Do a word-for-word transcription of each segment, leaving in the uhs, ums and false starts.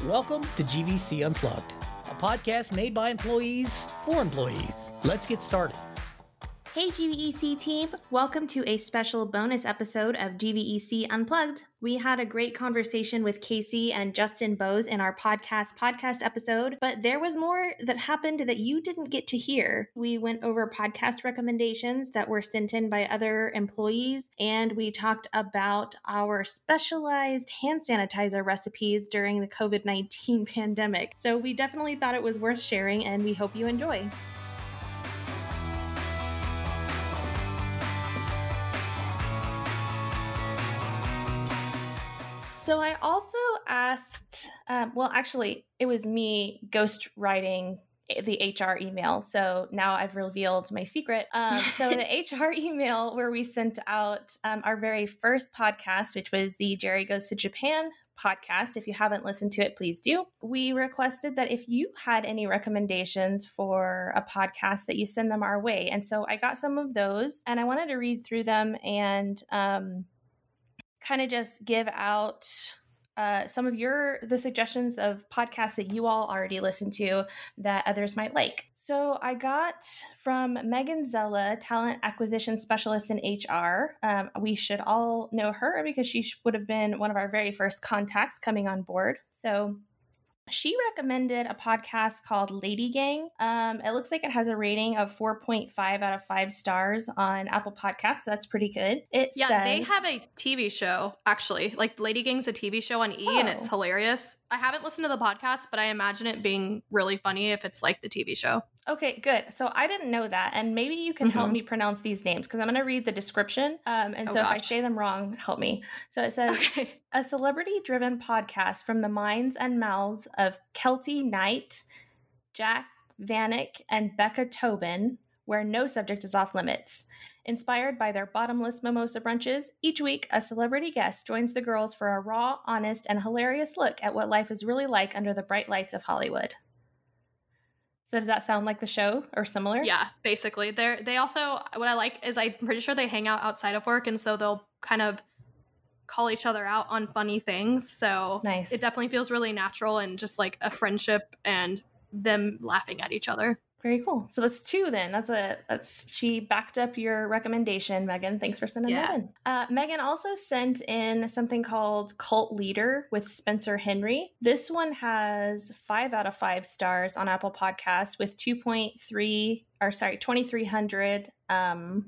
Welcome to G V C Unplugged, a podcast made by employees for employees. Let's get started. Hey G V E C team, welcome to a special bonus episode of G V E C Unplugged. We had a great conversation with Casey and Justin Bose in our podcast podcast episode, but there was more that happened that you didn't get to hear. We went over podcast recommendations that were sent in by other employees, and we talked about our specialized hand sanitizer recipes during the covid nineteen pandemic. So we definitely thought it was worth sharing, and we hope you enjoy. So I also asked, um, well, actually, it was me ghost writing the H R email. So now I've revealed my secret. Um, so the H R email where we sent out um, our very first podcast, which was the Jerry Goes to Japan podcast. If you haven't listened to it, please do. We requested that if you had any recommendations for a podcast that you send them our way. And so I got some of those and I wanted to read through them and um, kind of just give out uh, some of your the suggestions of podcasts that you all already listen to that others might like. So I got from Megan Zella, talent acquisition specialist in H R. Um, we should all know her because she would have been one of our very first contacts coming on board. So she recommended a podcast called Lady Gang. Um, it looks like it has a rating of four point five out of five stars on Apple Podcasts. So that's pretty good. It yeah, said, they have a T V show, actually. Like, Lady Gang's a T V show on E! Oh. And it's hilarious. I haven't listened to the podcast, but I imagine it being really funny if it's like the T V show. Okay, good. So I didn't know that. And maybe you can mm-hmm. help me pronounce these names because I'm going to read the description. Um, and oh, so gosh. if I say them wrong, help me. So it says, okay. A celebrity-driven podcast from the minds and mouths of Kelty Knight, Jack Vanek, and Becca Tobin, where no subject is off limits. Inspired by their bottomless mimosa brunches, each week a celebrity guest joins the girls for a raw, honest, and hilarious look at what life is really like under the bright lights of Hollywood. So does that sound like the show or similar? Yeah, basically. They're, they also, what I like is I'm pretty sure they hang out outside of work, and so they'll kind of call each other out on funny things. So nice. It definitely feels really natural and just like a friendship and them laughing at each other. Very cool. So that's two then. That's a that's she backed up your recommendation, Megan. Thanks for sending yeah. that in. Uh, Megan also sent in something called Cult Leader with Spencer Henry. This one has five out of five stars on Apple Podcasts with two point three or sorry, twenty-three hundred um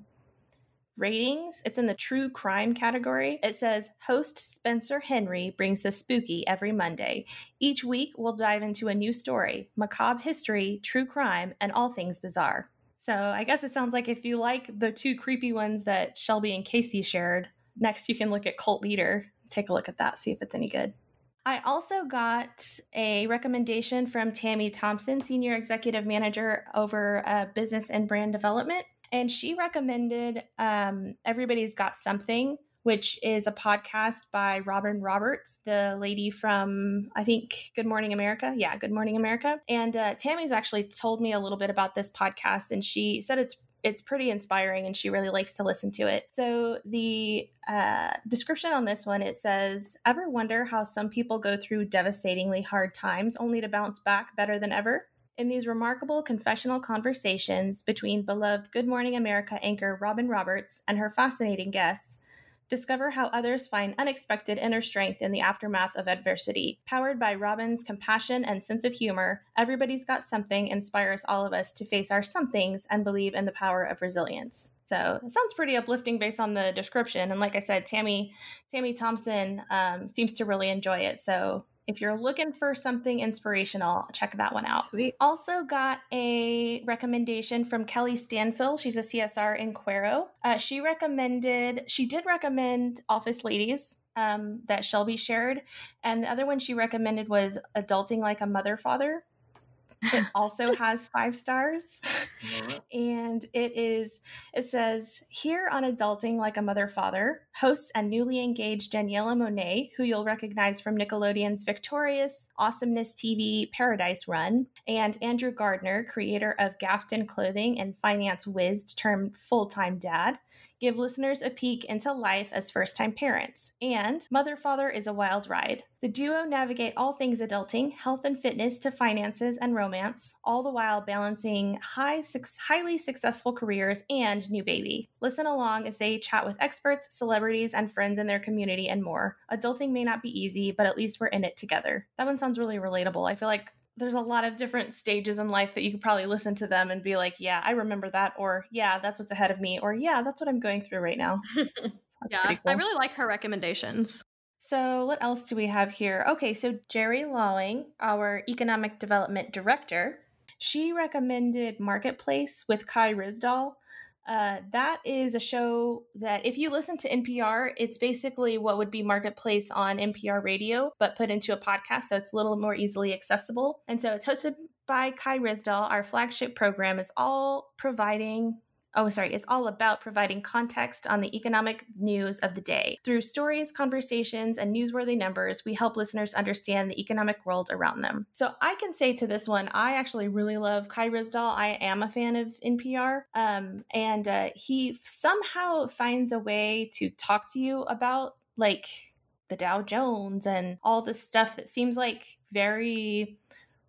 ratings. It's in the true crime category. It says, host Spencer Henry brings the spooky every Monday. Each week, we'll dive into a new story, macabre history, true crime, and all things bizarre. So I guess it sounds like if you like the two creepy ones that Shelby and Casey shared, next you can look at Cult Leader. Take a look at that, see if it's any good. I also got a recommendation from Tammy Thompson, Senior Executive Manager over uh, Business and Brand Development. And she recommended um, Everybody's Got Something, which is a podcast by Robin Roberts, the lady from, I think, Good Morning America. Yeah, Good Morning America. And uh, Tammy's actually told me a little bit about this podcast, and she said it's it's pretty inspiring, and she really likes to listen to it. So the uh, description on this one, it says, ever wonder how some people go through devastatingly hard times only to bounce back better than ever? In these remarkable confessional conversations between beloved Good Morning America anchor Robin Roberts and her fascinating guests, discover how others find unexpected inner strength in the aftermath of adversity. Powered by Robin's compassion and sense of humor, Everybody's Got Something inspires all of us to face our somethings and believe in the power of resilience. So it sounds pretty uplifting based on the description. And like I said, Tammy, Tammy Thompson um, seems to really enjoy it. So if you're looking for something inspirational, check that one out. Sweet. Also got a recommendation from Kelly Stanfill. She's a C S R in Cuero. Uh, she recommended, she did recommend Office Ladies um, that Shelby shared. And the other one she recommended was Adulting Like a Mother Father. It also has five stars. Right. And it is, it says, here on Adulting Like a Mother Father, hosts and newly engaged Daniela Monet, who you'll recognize from Nickelodeon's Victorious Awesomeness T V Paradise run, and Andrew Gardner, creator of Gafton Clothing and finance whiz turned full-time dad, give listeners a peek into life as first-time parents, and Mother Father is a wild ride. The duo navigate all things adulting, health and fitness to finances and romance, all the while balancing high, highly successful careers and new baby. Listen along as they chat with experts, celebrities, and friends in their community and more. Adulting may not be easy, but at least we're in it together. That one sounds really relatable. I feel like there's a lot of different stages in life that you could probably listen to them and be like, yeah, I remember that, or yeah, that's what's ahead of me, or yeah, that's what I'm going through right now. Yeah, cool. I really like her recommendations. So what else do we have here? Okay, so Jerry Lawing, our economic development director, she recommended Marketplace with Kai Ryssdal. Uh, that is a show that if you listen to N P R, it's basically what would be Marketplace on N P R radio, but put into a podcast, so it's a little more easily accessible. And so it's hosted by Kai Ryssdal. Our flagship program is all providing... Oh, sorry. It's all about providing context on the economic news of the day. Through stories, conversations, and newsworthy numbers, we help listeners understand the economic world around them. So I can say to this one, I actually really love Kai Ryssdal. I am a fan of N P R. Um, and uh, he somehow finds a way to talk to you about, like, the Dow Jones and all this stuff that seems like very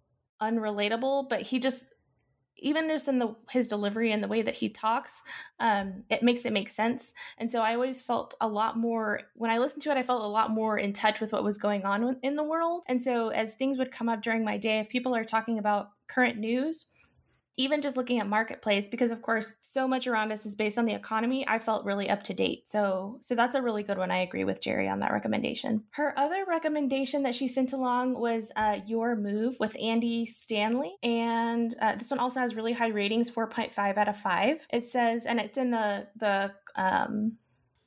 unrelatable, but he just... even just in the his delivery and the way that he talks, um, it makes it make sense. And so I always felt a lot more, when I listened to it, I felt a lot more in touch with what was going on in the world. And so as things would come up during my day, if people are talking about current news, even just looking at Marketplace, because of course, so much around us is based on the economy, I felt really up to date. So, so that's a really good one. I agree with Jerry on that recommendation. Her other recommendation that she sent along was uh, Your Move with Andy Stanley. And uh, this one also has really high ratings, four point five out of five. It says, and it's in the, the, um,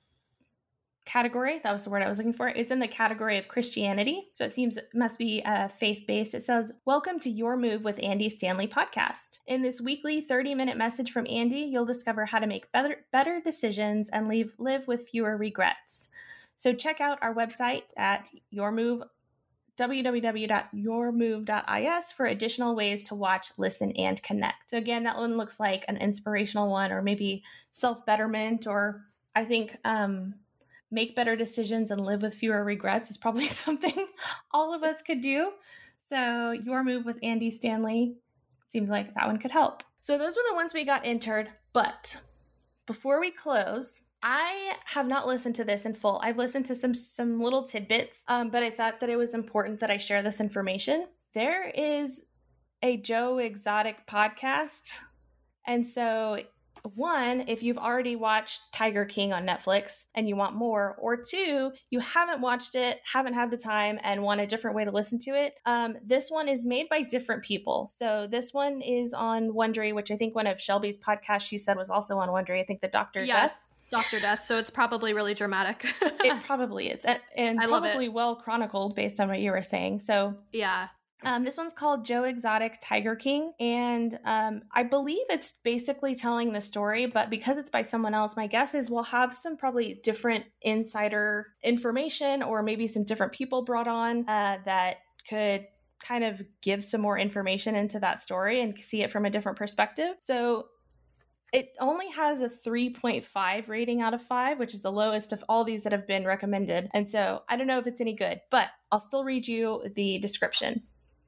category. That was the word I was looking for. It's in the category of Christianity. So it seems it must be uh, faith-based. It says, welcome to Your Move with Andy Stanley podcast. In this weekly thirty minute message from Andy, you'll discover how to make better, better decisions and leave, live with fewer regrets. So check out our website at Your Move, w w w dot your move dot i s for additional ways to watch, listen, and connect. So again, that one looks like an inspirational one, or maybe self-betterment, or I think, um, make better decisions and live with fewer regrets is probably something all of us could do. So Your Move with Andy Stanley seems like that one could help. So those were the ones we got entered. But before we close, I have not listened to this in full. I've listened to some some little tidbits, um, but I thought that it was important that I share this information. There is a Joe Exotic podcast. And so one, if you've already watched Tiger King on Netflix and you want more, or two, you haven't watched it, haven't had the time, and want a different way to listen to it, um, this one is made by different people. So this one is on Wondery, which I think one of Shelby's podcasts she said was also on Wondery. I think the Doctor yeah, Death. Doctor Death. So it's probably really dramatic. It probably is, and, and I love probably it. well chronicled based on what you were saying. So yeah. Um, this one's called Joe Exotic Tiger King, and um, I believe it's basically telling the story, but because it's by someone else, my guess is we'll have some probably different insider information, or maybe some different people brought on uh, that could kind of give some more information into that story and see it from a different perspective. So it only has a three point five rating out of five, which is the lowest of all these that have been recommended. And so I don't know if it's any good, but I'll still read you the description.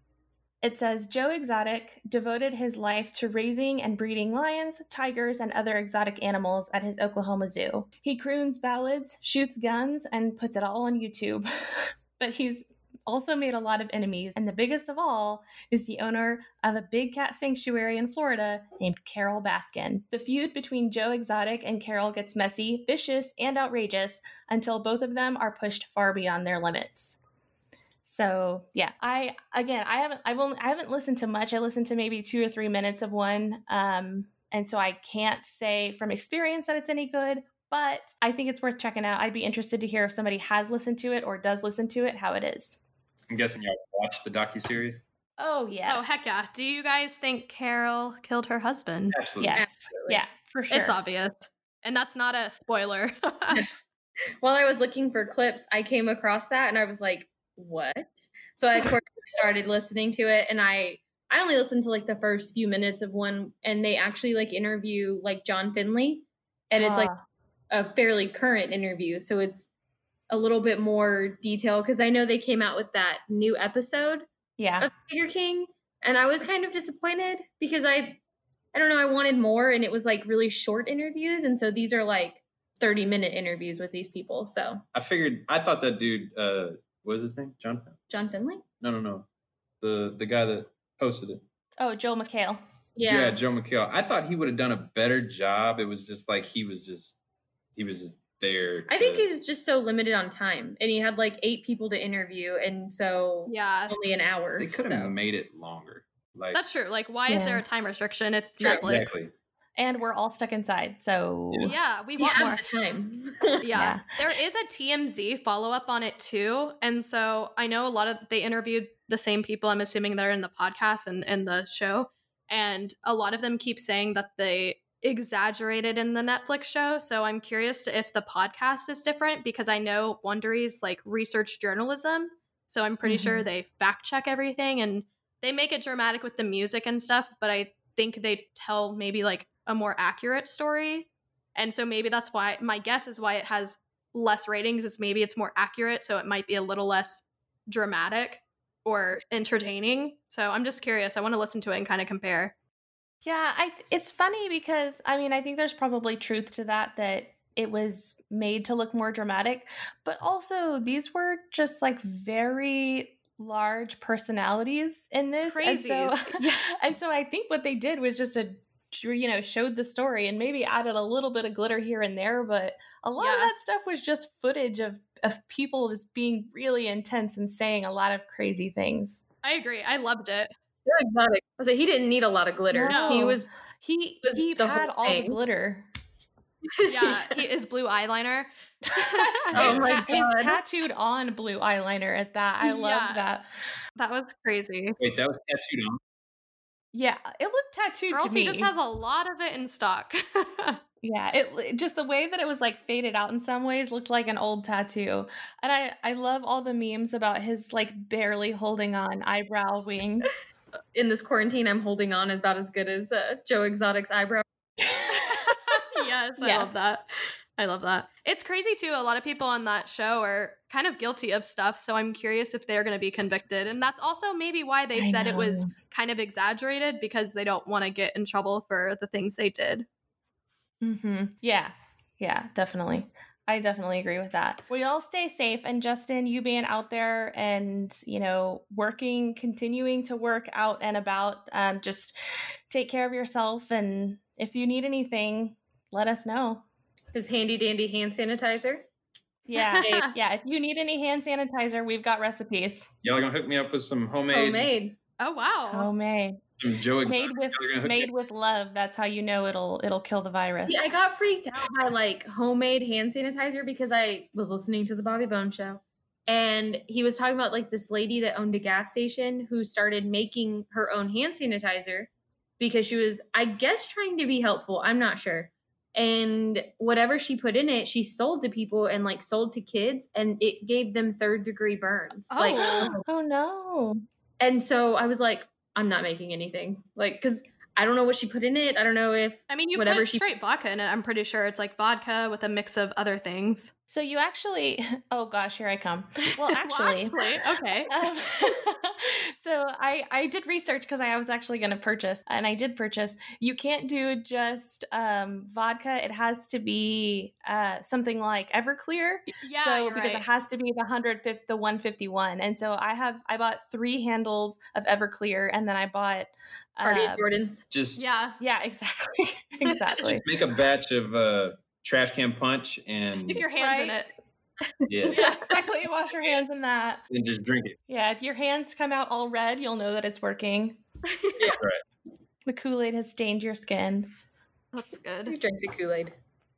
It says, Joe Exotic devoted his life to raising and breeding lions, tigers, and other exotic animals at his Oklahoma zoo. He croons ballads, shoots guns, and puts it all on YouTube. But he's also made a lot of enemies, and the biggest of all is the owner of a big cat sanctuary in Florida named Carole Baskin. The feud between Joe Exotic and Carole gets messy, vicious, and outrageous until both of them are pushed far beyond their limits. So yeah, I, again, I haven't, I've only, I haven't listened to much. I listened to maybe two or three minutes of one. Um, and so I can't say from experience that it's any good, but I think it's worth checking out. I'd be interested to hear if somebody has listened to it or does listen to it, how it is. I'm guessing y'all watched the docuseries? Oh, yes. Oh, heck yeah. Do you guys think Carole killed her husband? Absolutely. Yes. Absolutely. Yeah, for sure. It's obvious. And that's not a spoiler. While I was looking for clips, I came across that and I was like, what? So I, of course, started listening to it, and I I only listened to like the first few minutes of one, and they actually like interview like John Finley, and it's like a fairly current interview, so it's a little bit more detailed, because I know they came out with that new episode Yeah. of Tiger King, and I was kind of disappointed because I I don't know, I wanted more, and it was like really short interviews, and so these are like thirty minute interviews with these people. So I figured, I thought that dude, uh, what was his name? John? John Finlay? No, no, no. The the guy that posted it. Oh, Joel McHale. Yeah. Yeah, Joe McHale. I thought he would have done a better job. It was just like he was just he was just there. I think to- he was just so limited on time, and he had like eight people to interview, and so Yeah, only an hour. they could have so. made it longer. Like that's true. Like, why is there Yeah. a time restriction? It's True. Netflix. exactly. And we're all stuck inside, so Yeah. Yeah, we He want has more. the time. Yeah. Yeah. There is a T M Z follow up on it too. And so I know a lot of they interviewed the same people, I'm assuming they're in the podcast and in the show. And a lot of them keep saying that they exaggerated in the Netflix show. So I'm curious to if the podcast is different, because I know Wondery's like research journalism. So I'm pretty sure they fact check everything and they make it dramatic with the music and stuff, but I think they tell maybe like a more accurate story. And so maybe that's why my guess is why it has less ratings is maybe it's more accurate, so it might be a little less dramatic or entertaining. So I'm just curious. I want to listen to it and kind of compare. Yeah, I th- it's funny because I mean, I think there's probably truth to that that it was made to look more dramatic, but also these were just like very large personalities in this. And so, Crazies. and so I think what they did was just a you know showed the story and maybe added a little bit of glitter here and there, but a lot of Yeah. that stuff was just footage of of people just being really intense and saying a lot of crazy things. I agree. I loved it. Joe Exotic. I was like, he didn't need a lot of glitter. No. He was He Was he the had whole all the thing. glitter. Yeah, he is blue eyeliner. Oh His my ta- his God. tattooed on blue eyeliner at that. I love Yeah. that. That was crazy. Wait, that was tattooed on. Yeah, it looked tattooed Or to else me. he just has a lot of it in stock. Yeah, it it- just the way that it was like faded out in some ways looked like an old tattoo. And I I love all the memes about his like barely holding on eyebrow wing. in this quarantine. I'm holding on is about as good as uh, Joe Exotic's eyebrow. Yes, I Yeah. love that. I love that. It's crazy too. A lot of people on that show are kind of guilty of stuff, so I'm curious if they're going to be convicted. And that's also maybe why they I said it was know. kind of exaggerated, because they don't want to get in trouble for the things they did. Mm-hmm. Yeah, yeah, definitely. I definitely agree with that. Well, y'all stay safe. And Justin, you being out there and, you know, working, continuing to work out and about, um, just take care of yourself. And if you need anything, let us know. His handy dandy hand sanitizer. Yeah. Yeah. If you need any hand sanitizer, we've got recipes. Y'all gonna hook me up with some homemade, Homemade. Oh, wow. Homemade. some Joe Exotic. Made with Y'all gonna hook me made with love. That's how you know it'll it'll kill the virus. Yeah, I got freaked out by like homemade hand sanitizer because I was listening to the Bobby Bone show, and he was talking about like this lady that owned a gas station who started making her own hand sanitizer because she was, I guess, trying to be helpful. I'm not sure. And whatever she put in it, she sold to people and like sold to kids, and it gave them third degree burns. Oh. Like, Oh no. and so I was like, I'm not making anything, like, because I don't know what she put in it. I don't know if I mean, you whatever put she straight vodka in it. I'm pretty sure it's like vodka with a mix of other things. So you actually oh gosh, here I come. Well, actually, okay. Um, so I I did research because I was actually going to purchase, and I did purchase. You can't do just um, vodka; it has to be uh, something like Everclear. Yeah, so you're because right. it has to be the hundred fifth, the one fifty one, and so I have I bought three handles of Everclear, and then I bought Party uh, at Jordan's. Just yeah. yeah, exactly, exactly. just make a batch of uh, trash can punch and Stick your hands in Right. it. yeah, Yeah, exactly. Wash your hands in that. and just drink it. Yeah, if your hands come out all red, you'll know that it's working. That's right. The Kool-Aid has stained your skin. That's You good. drank the Kool-Aid.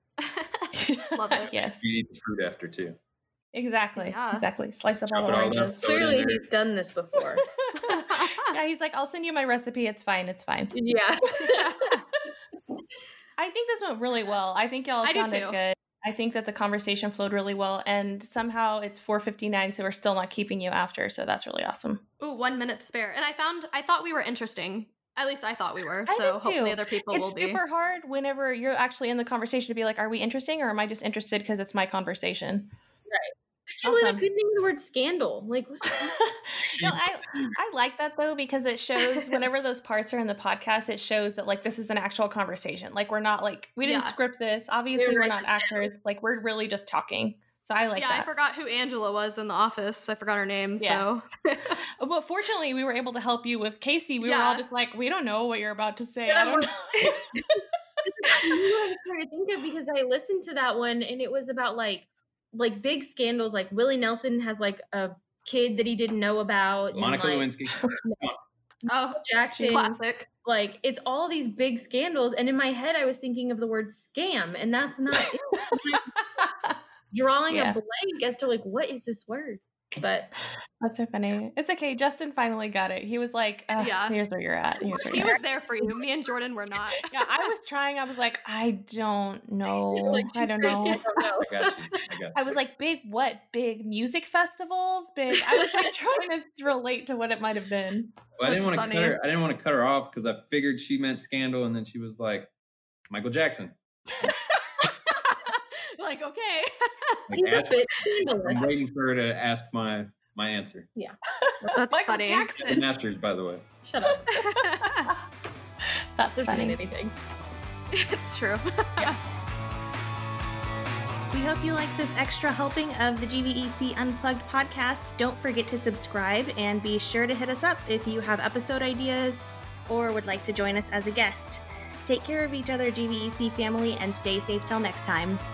Love it. Yes, You eat the fruit after too. exactly. Yeah. Exactly. Slice up all Chop the it all up. oranges. Throw it in Clearly, there. he's done this before. Yeah, he's like, I'll send you my recipe. It's fine. It's fine. Yeah. I think this went really well. I think y'all I do sounded too. good. I think that the conversation flowed really well, and somehow it's four fifty-nine, so we're still not keeping you after. So that's really awesome. Ooh, one minute to spare. And I found I thought we were interesting. At least I thought we were. I So did hopefully too. other people It's will be. super hard whenever you're actually in the conversation to be like, are we interesting or am I just interested because it's my conversation? I can't believe I Awesome. couldn't think of the word scandal. Like, what? No, I I like that though because it shows whenever those parts are in the podcast, it shows that like this is an actual conversation. Like we're not like we didn't Yeah. script this. Obviously, We we're write not this down. actors. Like we're really just talking. So I like yeah, that. I forgot who Angela was in the office. I forgot her name. Yeah. So But fortunately, we were able to help you with Casey. We were all Yeah. just like, we don't know what you're about to say. Yeah, I don't we're- know. I knew I was trying to think of because I listened to that one and it was about like like big scandals. Like Willie Nelson has like a kid that he didn't know about. and, Monica like, Lewinsky. oh, Jackson. classic. Like it's all these big scandals, and in my head I was thinking of the word scam, and that's not it. Like, drawing Yeah. a blank as to like what is this word. But That's so funny. It's okay. Justin finally got it. He was like, uh, Yeah. here's where you're at. Here's where He you're was at. there for you. Me and Jordan were not. Yeah, I was trying. I was like, I don't know. like, I don't know. I don't know. I got you. I got you. I was like, big what? Big music festivals? Big. I was like trying to relate to what it might have been. Well, I didn't That's want to funny. cut her. I didn't want to cut her off because I figured she meant scandal, and then she was like, Michael Jackson. Like, okay. Like, He's a ask- bit I'm scandalous. waiting for her to ask my my answer. That's Michael funny. Jackson. Masters, by the way. Shut up. That's Doesn't mean funny. anything. It's true. We hope you like this extra helping of the G V E C Unplugged podcast. Don't forget to subscribe and be sure to hit us up if you have episode ideas or would like to join us as a guest. Take care of each other, G V E C family, and stay safe till next time.